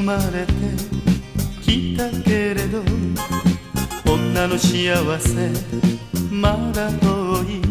まれてきたけれど女の幸せまだ遠い